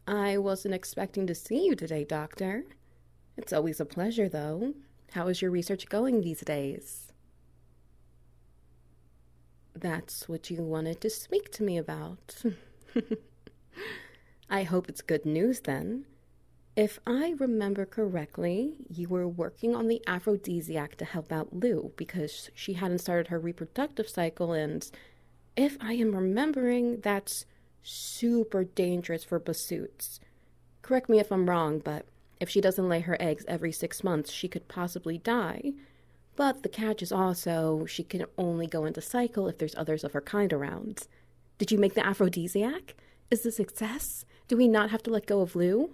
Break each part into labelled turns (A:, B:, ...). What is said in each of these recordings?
A: I wasn't expecting to see you today, Doctor. It's always a pleasure, though. How is your research going these days? That's what you wanted to speak to me about. I hope it's good news then. If I remember correctly, you were working on the aphrodisiac to help out Lou because she hadn't started her reproductive cycle, and if I am remembering, that's super dangerous for bassoons. Correct me if I'm wrong, but if she doesn't lay her eggs every 6 months, she could possibly die. But the catch is also she can only go into cycle if there's others of her kind around. Did you make the aphrodisiac? Is this a success? Do we not have to let go of Lou?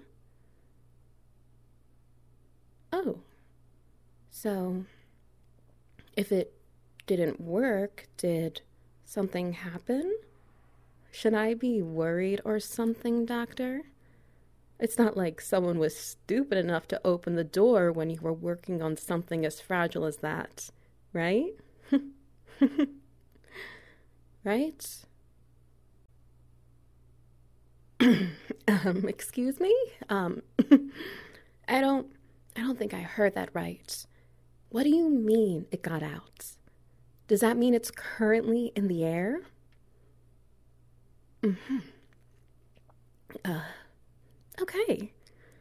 A: Oh, so if it didn't work, did something happen? Should I be worried or something, Doctor? It's not like someone was stupid enough to open the door when you were working on something as fragile as that, right? Right? Excuse me? I don't I don't think I heard that right. What do you mean it got out? Does that mean it's currently in the air? Mm-hmm. Uh, okay.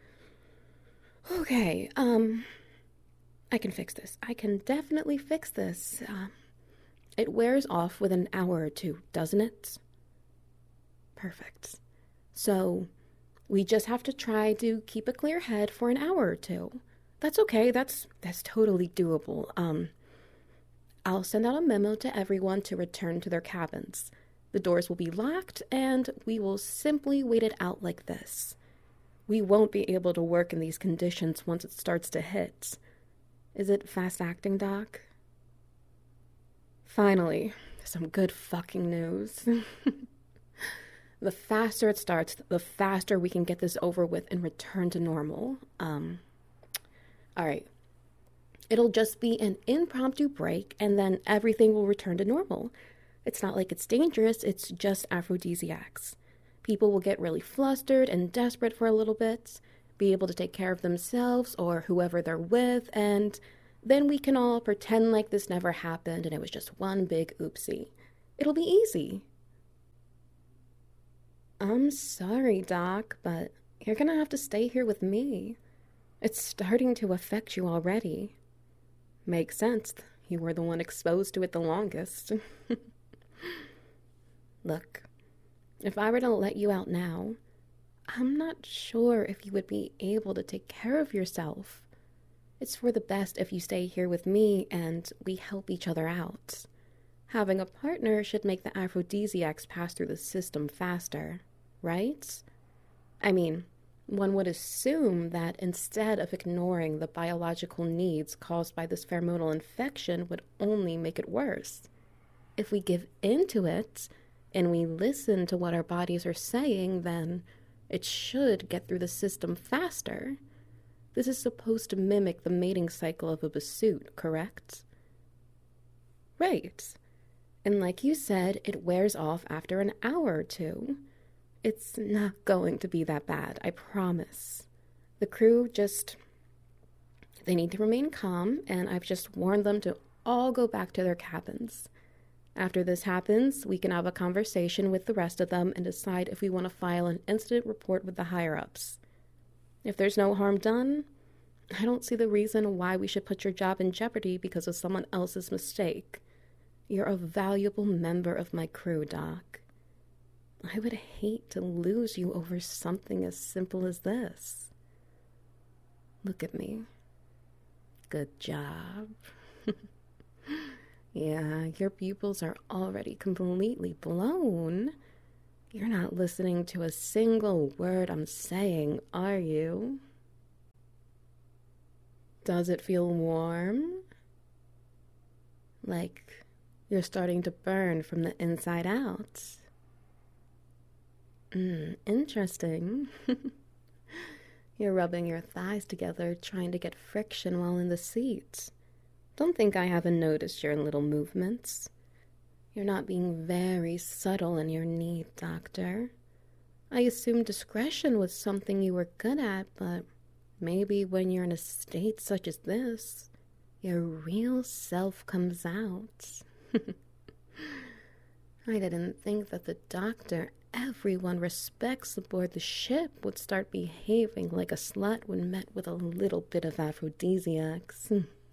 A: Okay, I can fix this. I can definitely fix this. It wears off within an hour or two, doesn't it? Perfect. So, we just have to try to keep a clear head for an hour or two. That's okay. That's totally doable. I'll send out a memo to everyone to return to their cabins. The doors will be locked, and we will simply wait it out like this. We won't be able to work in these conditions once it starts to hit. Is it fast acting, Doc? Finally, some good fucking news. The faster it starts, the faster we can get this over with and return to normal. Alright. It'll just be an impromptu break, and then everything will return to normal. It's not like it's dangerous, it's just aphrodisiacs. People will get really flustered and desperate for a little bit, be able to take care of themselves or whoever they're with, and then we can all pretend like this never happened and it was just one big oopsie. It'll be easy. I'm sorry, Doc, but you're gonna have to stay here with me. It's starting to affect you already. Makes sense. You were the one exposed to it the longest. Look, if I were to let you out now, I'm not sure if you would be able to take care of yourself. It's for the best if you stay here with me and we help each other out. Having a partner should make the aphrodisiacs pass through the system faster, right? I mean, one would assume that instead of ignoring the biological needs caused by this pheromonal infection would only make it worse. If we give in to it and we listen to what our bodies are saying, then it should get through the system faster. This is supposed to mimic the mating cycle of a bassoon, correct? Right. And like you said, it wears off after an hour or two. It's not going to be that bad, I promise. The crew they need to remain calm, and I've just warned them to all go back to their cabins. After this happens, we can have a conversation with the rest of them and decide if we want to file an incident report with the higher-ups. If there's no harm done, I don't see the reason why we should put your job in jeopardy because of someone else's mistake. You're a valuable member of my crew, Doc. I would hate to lose you over something as simple as this. Look at me. Good job. Yeah, your pupils are already completely blown. You're not listening to a single word I'm saying, are you? Does it feel warm? Like you're starting to burn from the inside out? Interesting. You're rubbing your thighs together, trying to get friction while in the seat. Don't think I haven't noticed your little movements. You're not being very subtle in your need, Doctor. I assumed discretion was something you were good at, but maybe when you're in a state such as this, your real self comes out. I didn't think that the doctor everyone respects aboard the ship would start behaving like a slut when met with a little bit of aphrodisiacs.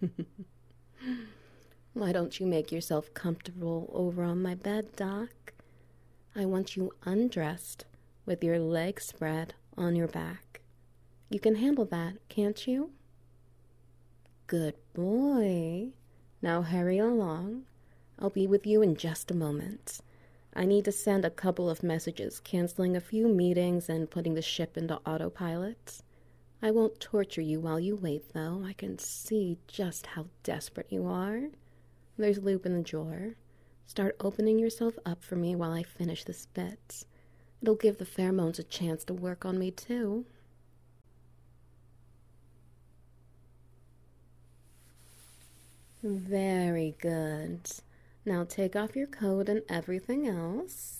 A: Why don't you make yourself comfortable over on my bed, Doc? I want you undressed with your legs spread on your back. You can handle that, can't you? Good boy. Now hurry along. I'll be with you in just a moment. I need to send a couple of messages, canceling a few meetings and putting the ship into autopilot. I won't torture you while you wait, though. I can see just how desperate you are. There's lube in the drawer. Start opening yourself up for me while I finish this bit. It'll give the pheromones a chance to work on me, too. Very good. Now take off your coat and everything else.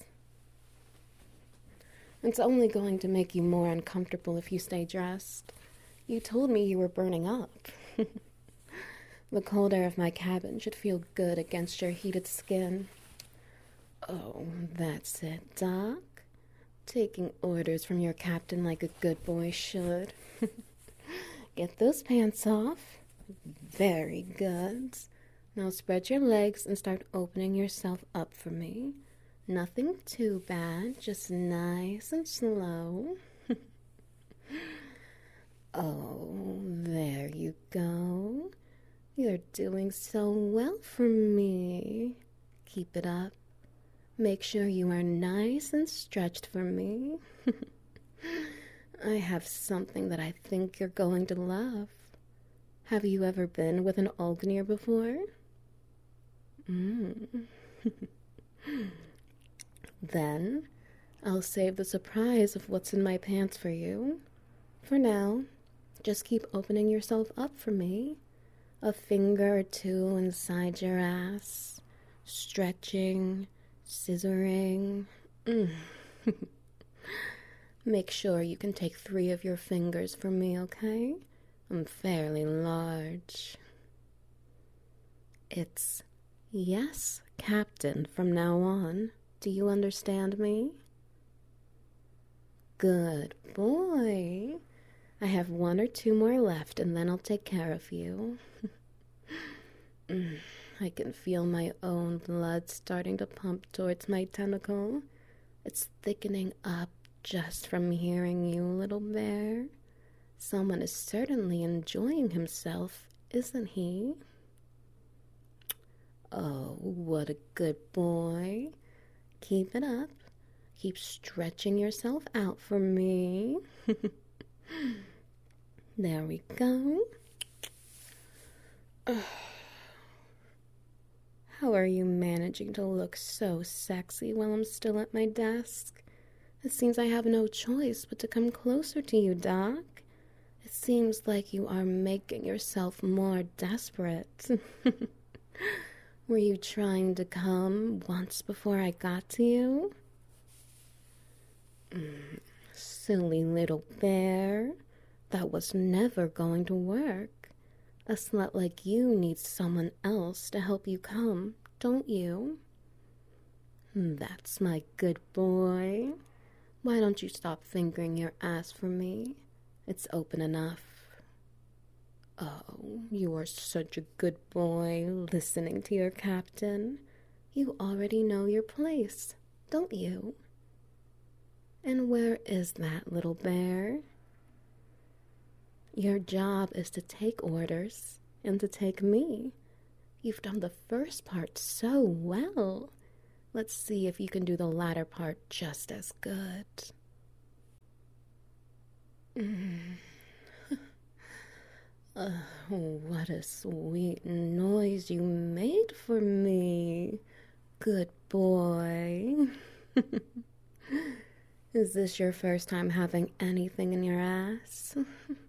A: It's only going to make you more uncomfortable if you stay dressed. You told me you were burning up. The cold air of my cabin should feel good against your heated skin. Oh, that's it, Doc. Taking orders from your captain like a good boy should. Get those pants off. Very good. Now spread your legs and start opening yourself up for me. Nothing too bad, just nice and slow. Oh, there you go. You're doing so well for me. Keep it up. Make sure you are nice and stretched for me. I have something that I think you're going to love. Have you ever been with an Olgnir before? Then, I'll save the surprise of what's in my pants for you. For now, just keep opening yourself up for me. A finger or two inside your ass. Stretching, scissoring. Make sure you can take 3 of your fingers for me, okay? I'm fairly large. It's yes, Captain, from now on. Do you understand me? Good boy. I have 1 or 2 more left, and then I'll take care of you. I can feel my own blood starting to pump towards my tentacle. It's thickening up just from hearing you, little bear. Someone is certainly enjoying himself, isn't he? Oh, what a good boy. Keep it up. Keep stretching yourself out for me. There we go. How are you managing to look so sexy while I'm still at my desk? It seems I have no choice but to come closer to you, Doc. It seems like you are making yourself more desperate. Were you trying to come once before I got to you? Silly little bear. That was never going to work. A slut like you needs someone else to help you come, don't you? That's my good boy. Why don't you stop fingering your ass for me? It's open enough. Oh, you are such a good boy, listening to your captain. You already know your place, don't you? And where is that, little bear? Your job is to take orders and to take me. You've done the first part so well. Let's see if you can do the latter part just as good. Oh, what a sweet noise you made for me. Good boy. Is this your first time having anything in your ass?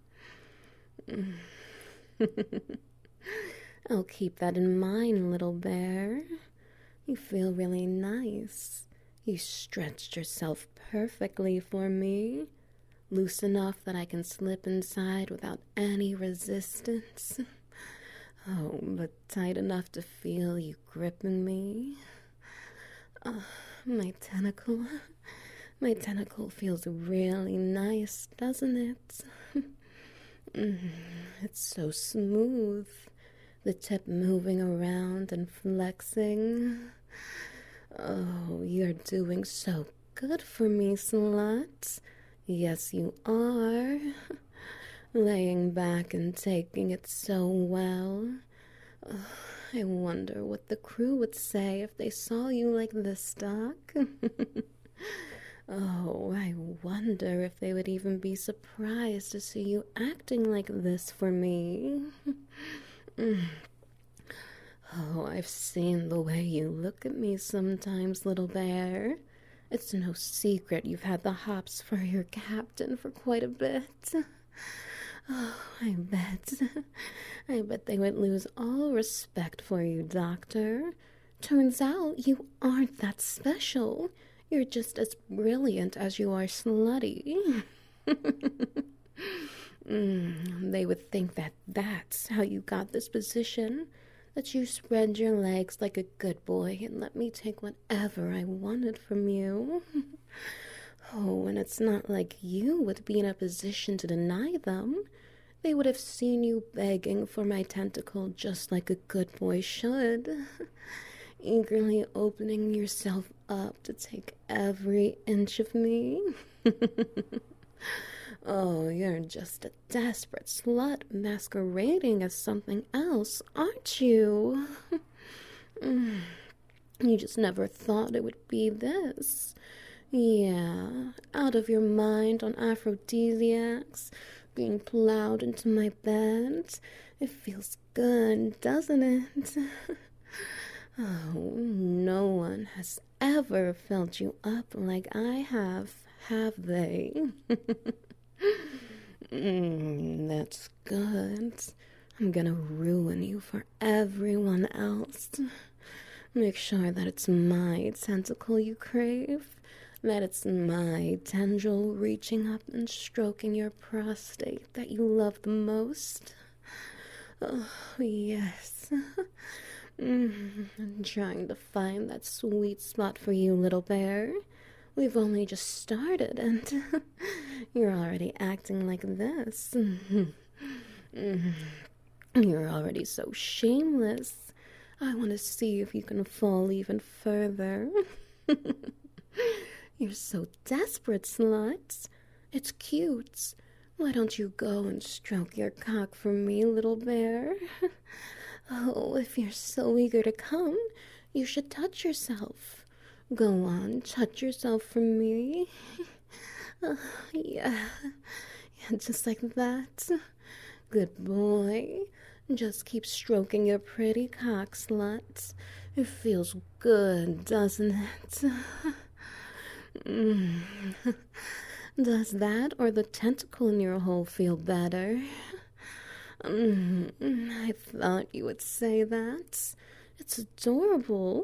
A: I'll keep that in mind, little bear. You feel really nice. You stretched yourself perfectly for me, loose enough that I can slip inside without any resistance. Oh, but tight enough to feel you gripping me. Oh, my tentacle. My tentacle feels really nice, doesn't it? It's so smooth. The tip moving around and flexing. Oh, you're doing so good for me, slut. Yes, you are. Laying back and taking it so well. Oh, I wonder what the crew would say if they saw you like this, Doc. Oh, I wonder if they would even be surprised to see you acting like this for me. Oh, I've seen the way you look at me sometimes, little bear. It's no secret you've had the hops for your captain for quite a bit. Oh, I bet they would lose all respect for you, Doctor. Turns out you aren't that special. You're just as brilliant as you are slutty. They would think that that's how you got this position, that you spread your legs like a good boy and let me take whatever I wanted from you. Oh, and it's not like you would be in a position to deny them. They would have seen you begging for my tentacle just like a good boy should, eagerly opening yourself up to take every inch of me. Oh, you're just a desperate slut masquerading as something else, aren't you? You just never thought it would be this. Yeah, out of your mind on aphrodisiacs, being plowed into my bed. It feels good, doesn't it? Oh, no one has ever felt you up like I have they? That's good. I'm gonna ruin you for everyone else. Make sure that it's my tentacle you crave, that it's my tendril reaching up and stroking your prostate that you love the most. Oh, yes. I'm trying to find that sweet spot for you, little bear. We've only just started, and you're already acting like this. You're already so shameless. I want to see if you can fall even further. You're so desperate, slut. It's cute. Why don't you go and stroke your cock for me, little bear? Oh, if you're so eager to come, you should touch yourself. Go on, touch yourself for me. Yeah, just like that. Good boy. Just keep stroking your pretty cock, slut. It feels good, doesn't it? Does that or the tentacle in your hole feel better? I thought you would say that. It's adorable.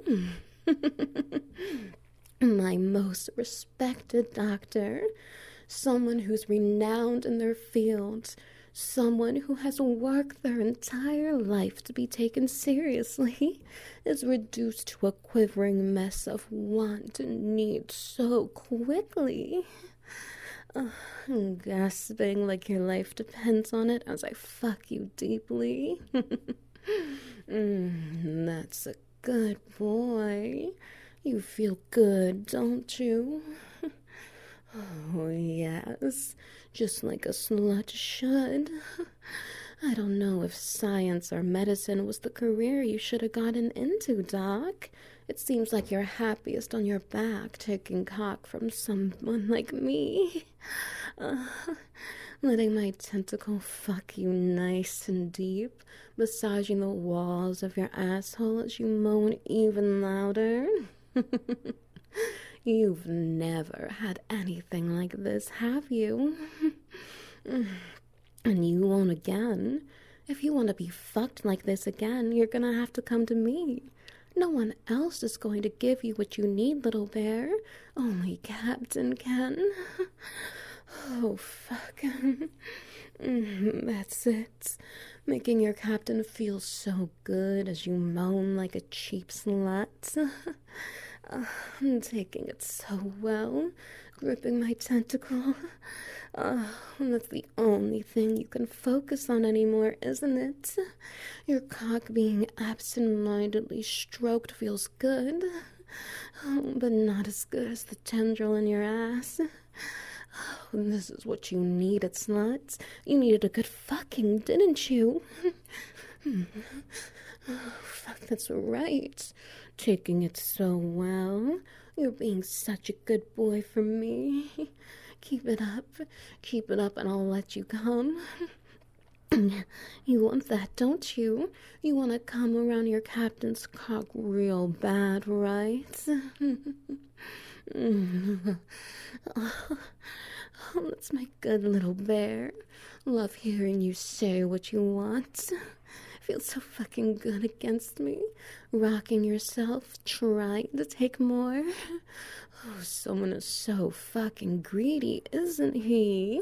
A: My most respected doctor, someone who's renowned in their field, someone who has worked their entire life to be taken seriously, is reduced to a quivering mess of want and need so quickly. Gasping like your life depends on it as I fuck you deeply. That's a good boy. You feel good, don't you? Oh, yes, just like a slut should. I don't know if science or medicine was the career you should have gotten into, Doc. It seems like you're happiest on your back taking cock from someone like me. Letting my tentacle fuck you nice and deep, massaging the walls of your asshole as you moan even louder. You've never had anything like this, have you? And you won't again. If you want to be fucked like this again, you're gonna have to come to me. No one else is going to give you what you need, little bear. Only Captain can. Oh, fuck. That's it. Making your captain feel so good as you moan like a cheap slut. I'm taking it so well, gripping my tentacle. That's the only thing you can focus on anymore, isn't it? Your cock being absent-mindedly stroked feels good, but not as good as the tendril in your ass. This is what you needed, sluts. You needed a good fucking, didn't you? Fuck, that's right. Taking it so well. You're being such a good boy for me. Keep it up, and I'll let you come. You want that, don't you? You want to come around your captain's cock real bad, right? Oh, that's my good little bear. Love hearing you say what you want. Feels so fucking good against me. Rocking yourself, trying to take more. Oh, someone is so fucking greedy, isn't he?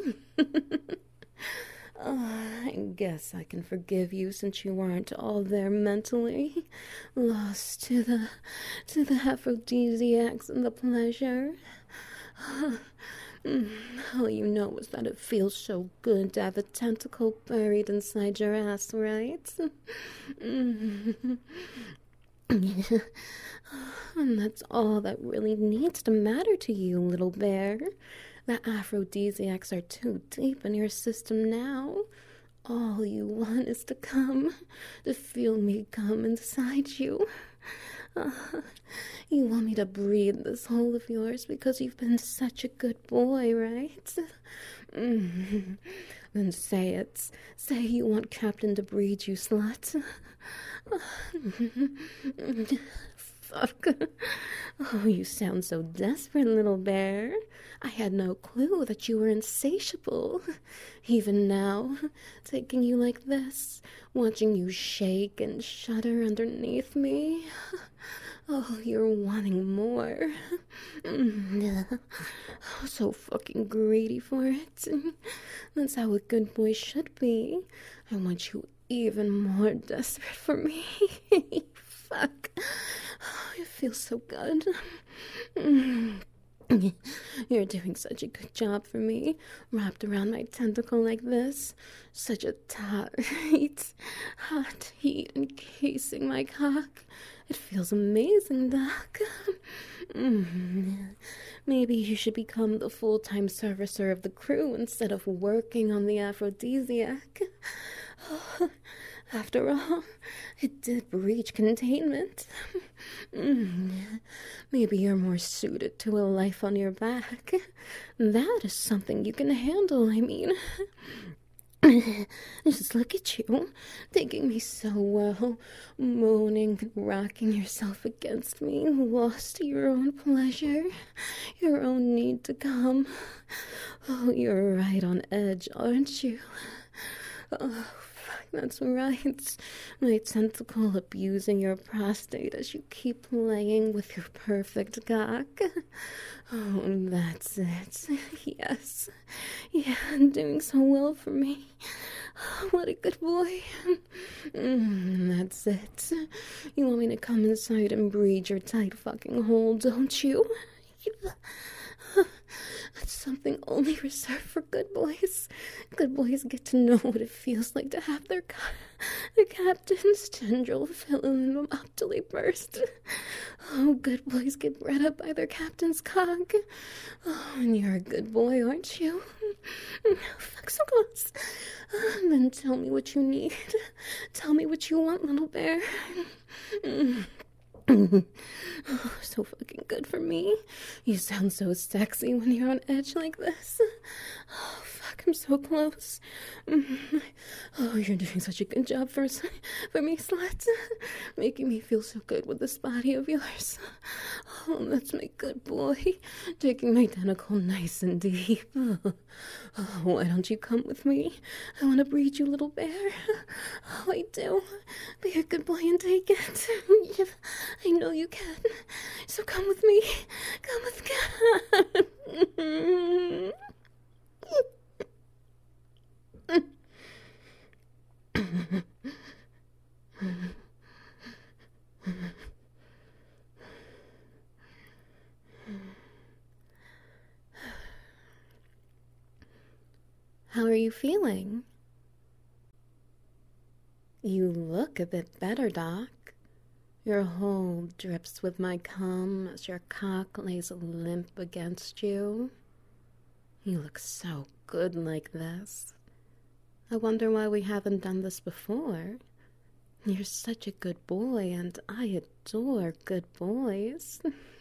A: I guess I can forgive you since you aren't all there mentally. Lost to the aphrodisiacs and the pleasure. All you know is that it feels so good to have a tentacle buried inside your ass, right? And that's all that really needs to matter to you, little bear. The aphrodisiacs are too deep in your system now. All you want is to come, to feel me come inside you. You want me to breathe this hole of yours because you've been such a good boy, right? Then say it. Say you want Captain to breed you, slut. Fuck. Oh, you sound so desperate, little bear. I had no clue that you were insatiable. Even now, taking you like this, watching you shake and shudder underneath me. Oh, you're wanting more. So fucking greedy for it. That's how a good boy should be. I want you even more desperate for me. Fuck. It feels so good. You're doing such a good job for me, wrapped around my tentacle like this. Such a tight, hot heat encasing my cock. It feels amazing, Doc. Maybe you should become the full-time servicer of the crew instead of working on the aphrodisiac. After all, it did breach containment. Maybe you're more suited to a life on your back. That is something you can handle, I mean. Just look at you, taking me so well, moaning and rocking yourself against me, lost to your own pleasure, your own need to come. Oh, you're right on edge, aren't you? Oh, that's right. My tentacle abusing your prostate as you keep playing with your perfect cock. Oh, that's it. Yes. Yeah, doing so well for me. What a good boy. That's it. You want me to come inside and breed your tight fucking hole, don't you? That's something only reserved for good boys. Good boys get to know what it feels like to have their captain's tendril filling them up till they burst. Oh, good boys get bred up by their captain's cock. Oh, and you're a good boy, aren't you? Fuck, so close. Then tell me what you need. Tell me what you want, little bear. Oh, so fucking good for me. You sound so sexy when you're on edge like this. Oh, fuck. fuck, I'm so close. Oh, you're doing such a good job for me, slut. Making me feel so good with this body of yours. Oh, that's my good boy. Taking my tentacle nice and deep. Oh, why don't you come with me? I want to breed you, little bear. Oh, I do. Be a good boy and take it. I know you can. So come with me. Come with me. How are you feeling? You look a bit better, Doc. Your hole drips with my cum as your cock lays limp against you. You look so good like this. I wonder why we haven't done this before. You're such a good boy, and I adore good boys.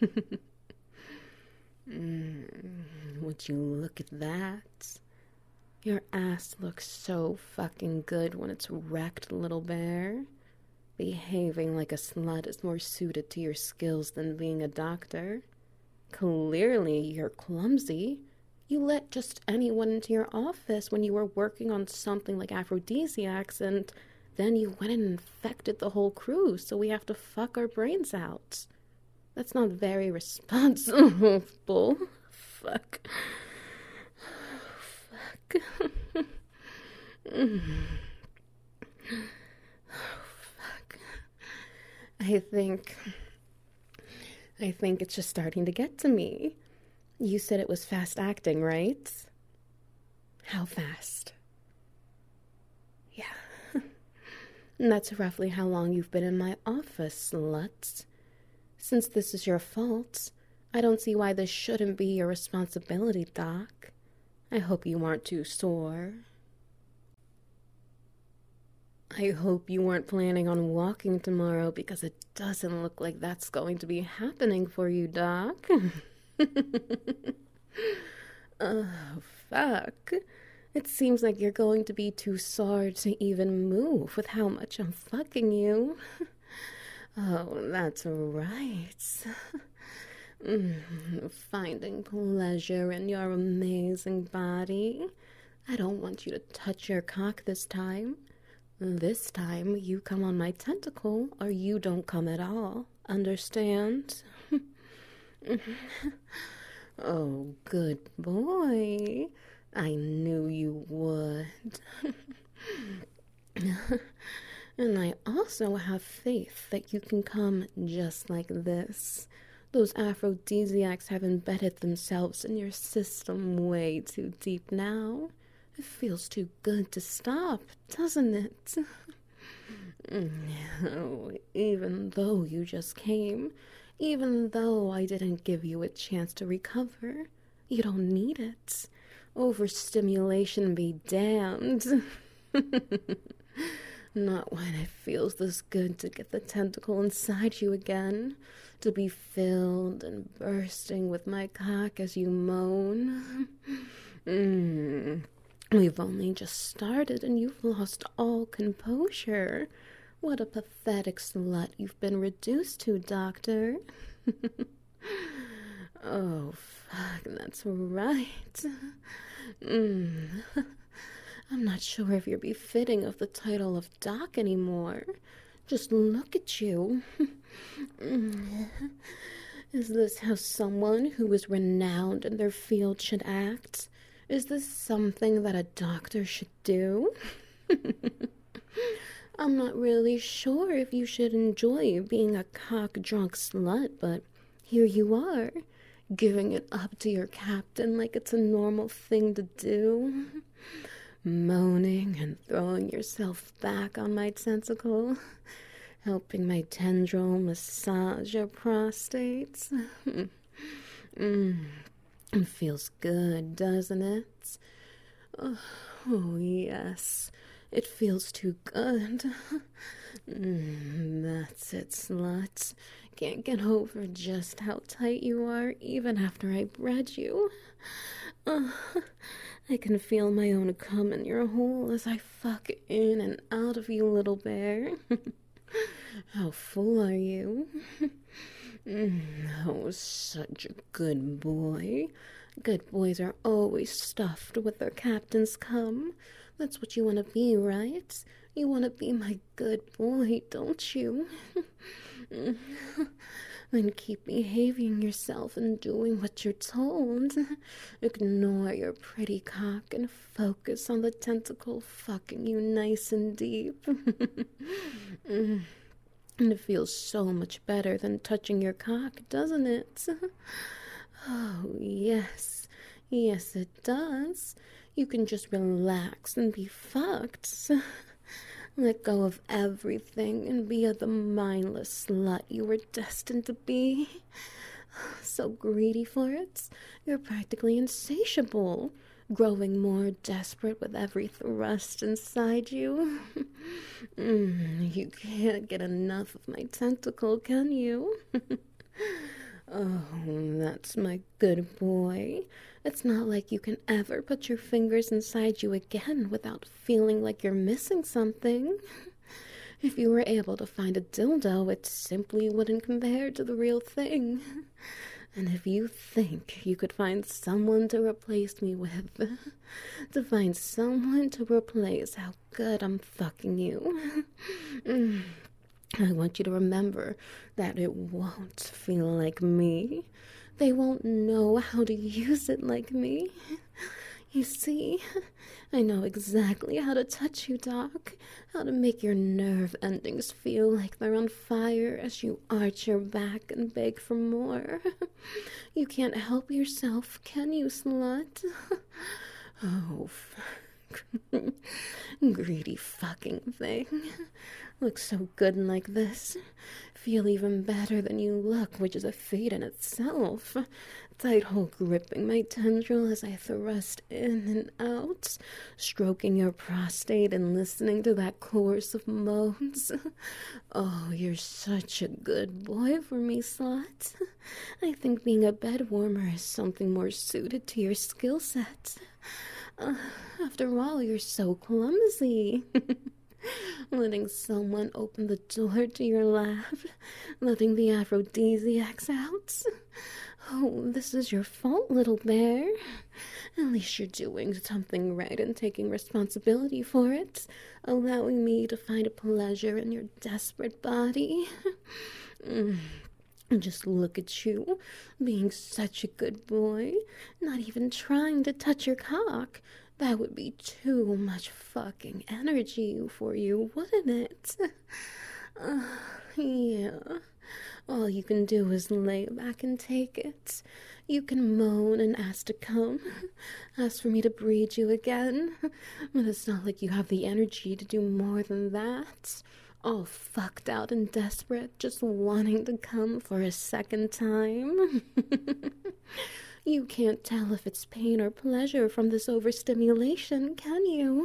A: Would you look at that? Your ass looks so fucking good when it's wrecked, little bear. Behaving like a slut is more suited to your skills than being a doctor. Clearly, you're clumsy. You let just anyone into your office when you were working on something like aphrodisiacs, and then you went and infected the whole crew, so we have to fuck our brains out. That's not very responsible. Fuck. Fuck. Fuck. I think it's just starting to get to me. You said it was fast acting, right? How fast? Yeah. And that's roughly how long you've been in my office, slut. Since this is your fault, I don't see why this shouldn't be your responsibility, Doc. I hope you aren't too sore. I hope you weren't planning on walking tomorrow, because it doesn't look like that's going to be happening for you, Doc. Oh, fuck. It seems like you're going to be too sore to even move with how much I'm fucking you. Oh, that's right. Finding pleasure in your amazing body. I don't want you to touch your cock this time. This time, you come on my tentacle, or you don't come at all. Understand? Oh, good boy. I knew you would. And I also have faith that you can come just like this. Those aphrodisiacs have embedded themselves in your system way too deep now. It feels too good to stop, doesn't it? Oh, even though you just came, even though I didn't give you a chance to recover, you don't need it. Overstimulation be damned. Not when it feels this good to get the tentacle inside you again, to be filled and bursting with my cock as you moan. We've only just started and you've lost all composure. What a pathetic slut you've been reduced to, Doctor. Oh, fuck, that's right. I'm not sure if you're befitting of the title of Doc anymore. Just look at you. Is this how someone who is renowned in their field should act? Is this something that a doctor should do? I'm not really sure if you should enjoy being a cock-drunk slut, but here you are, giving it up to your captain like it's a normal thing to do. Moaning and throwing yourself back on my tentacle, helping my tendril massage your prostate. It feels good, doesn't it? Oh, yes. It feels too good. That's it, slut. Can't get over just how tight you are, even after I bred you. I can feel my own cum in your hole as I fuck in and out of you, little bear. How full are you? Oh, such a good boy. Good boys are always stuffed with their captain's cum. That's what you want to be, right? You want to be my good boy, don't you? Then keep behaving yourself and doing what you're told. Ignore your pretty cock and focus on the tentacle fucking you nice and deep. And it feels so much better than touching your cock, doesn't it? Oh, yes. Yes, it does. You can just relax and be fucked. Let go of everything and be the mindless slut you were destined to be. So greedy for it, you're practically insatiable, growing more desperate with every thrust inside you. You can't get enough of my tentacle, can you? Oh, that's my good boy. It's not like you can ever put your fingers inside you again without feeling like you're missing something. If you were able to find a dildo, it simply wouldn't compare to the real thing. And if you think you could find someone to replace me with, to find someone to replace how good I'm fucking you, I want you to remember that it won't feel like me. They won't know how to use it like me. You see, I know exactly how to touch you, Doc. How to make your nerve endings feel like they're on fire as you arch your back and beg for more. You can't help yourself, can you, slut? Oh, greedy fucking thing. Look so good like this. Feel even better than you look, which is a feat in itself. Tight hold gripping my tendril as I thrust in and out, stroking your prostate and listening to that chorus of moans. Oh, you're such a good boy for me, slut. I think being a bed warmer is something more suited to your skill set. After all, you're so clumsy. Letting someone open the door to your lap, letting the aphrodisiacs out. Oh, this is your fault, little bear. At least you're doing something right and taking responsibility for it, allowing me to find pleasure in your desperate body. Just look at you, being such a good boy, not even trying to touch your cock. That would be too much fucking energy for you, wouldn't it? Yeah. All you can do is lay back and take it. You can moan and ask to come, ask for me to breed you again, but it's not like you have the energy to do more than that. All fucked out and desperate, just wanting to come for a second time. You can't tell if it's pain or pleasure from this overstimulation, can you?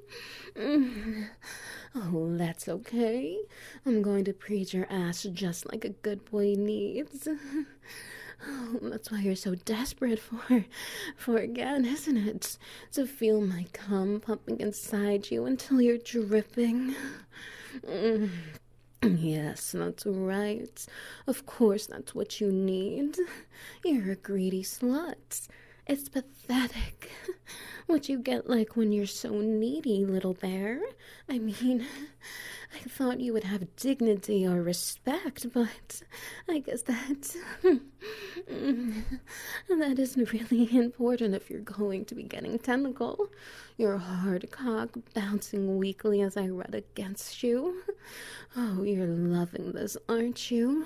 A: Oh, that's okay. I'm going to breed your ass just like a good boy needs. Oh, that's why you're so desperate for again, isn't it? To feel my cum pumping inside you until you're dripping. Yes, that's right. Of course that's what you need. You're a greedy slut. It's pathetic. What you get like when you're so needy, little bear. I mean, I thought you would have dignity or respect, but I guess that isn't really important if you're going to be getting tentacle. Your hard cock bouncing weakly as I rub against you. Oh, you're loving this, aren't you?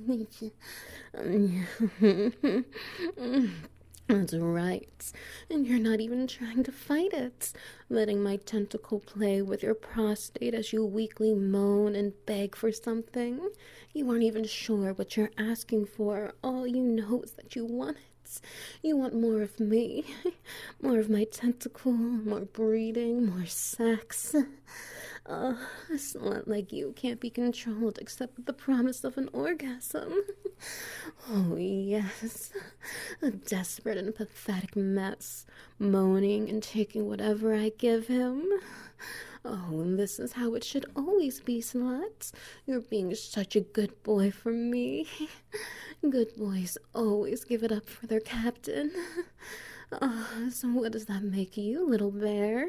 A: That's right. And you're not even trying to fight it. Letting my tentacle play with your prostate as you weakly moan and beg for something. You aren't even sure what you're asking for. All you know is that you want it. You want more of me. More of my tentacle, more breeding, more sex. A slut like you can't be controlled except with the promise of an orgasm. Oh, yes. A desperate and pathetic mess, moaning and taking whatever I give him. Oh, and this is how it should always be, slut. You're being such a good boy for me. Good boys always give it up for their captain. So what does that make you, little bear?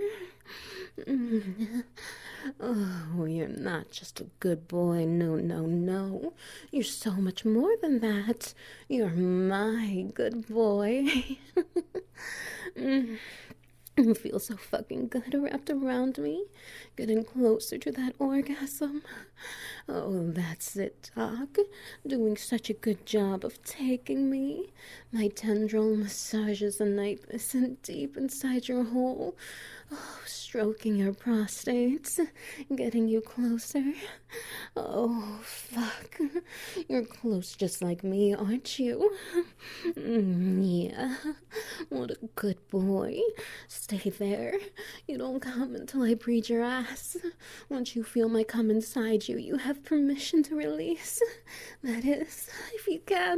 A: Oh, you're not just a good boy. No, no, no. You're so much more than that. You're my good boy. You feel so fucking good wrapped around me, getting closer to that orgasm. Oh, that's it, Doc. Doing such a good job of taking me. My tendril massages the night listen deep inside your hole. Oh, stroking your prostates, getting you closer. Oh, fuck. You're close just like me, aren't you? Yeah. What a good boy. Stay there. You don't come until I breed your ass. Once you feel my cum inside you, you have permission to release. That is, if you can.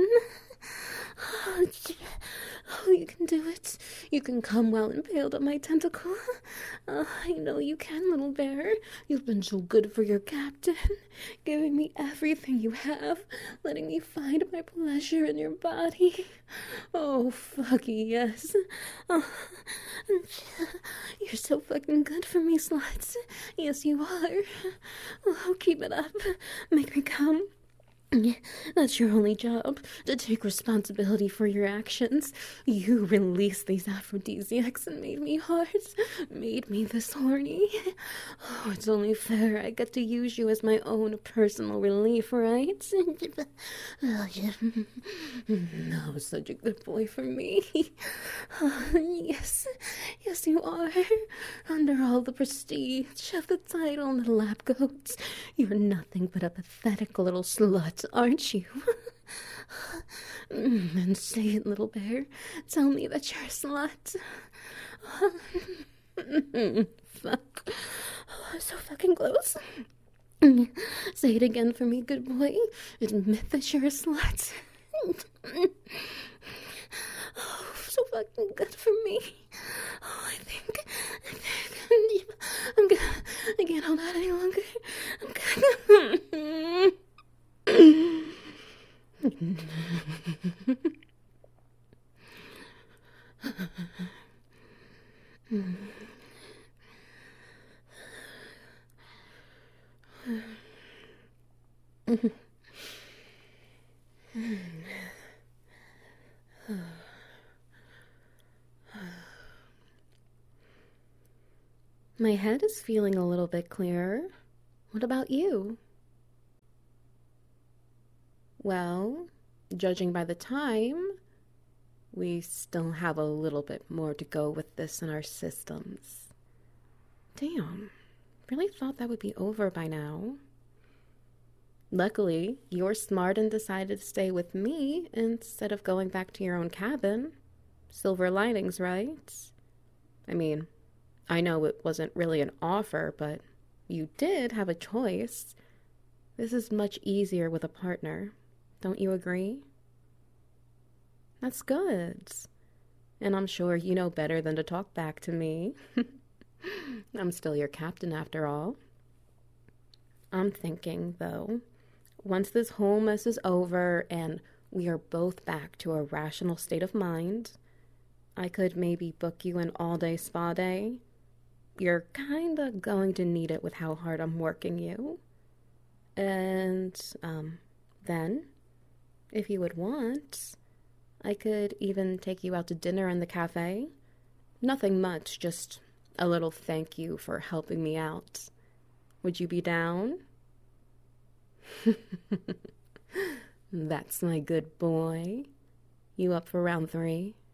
A: Oh, you can do it. You can come while impaled on my tentacle. I know you can, little bear. You've been so good for your captain, giving me everything you have, letting me find my pleasure in your body. Oh, fuck yes. Oh, you're so fucking good for me, sluts. Yes, you are. Oh, keep it up. Make me come. That's your only job, to take responsibility for your actions. You released these aphrodisiacs and made me hard, made me this horny. Oh, it's only fair I get to use you as my own personal relief, right? Oh, yeah. No, such a good boy for me. Yes, yes you are. Under all the prestige of the title and the lap coats, you're nothing but a pathetic little slut, aren't you? And say it, little bear. Tell me that you're a slut. Fuck. Oh, so fucking close. Say it again for me, good boy. Admit that you're a slut. Oh, so fucking good for me. Oh, I think I can't hold out any longer. My head is feeling a little bit clearer. What about you? Well, judging by the time, we still have a little bit more to go with this in our systems. Damn, really thought that would be over by now. Luckily, you're smart and decided to stay with me instead of going back to your own cabin. Silver linings, right? I mean, I know it wasn't really an offer, but you did have a choice. This is much easier with a partner. Don't you agree? That's good. And I'm sure you know better than to talk back to me. I'm still your captain after all. I'm thinking, though, once this whole mess is over and we are both back to a rational state of mind, I could maybe book you an all-day spa day. You're kinda going to need it with how hard I'm working you. And, then, if you would want, I could even take you out to dinner in the cafe. Nothing much, just a little thank you for helping me out. Would you be down? That's my good boy. You up for round 3?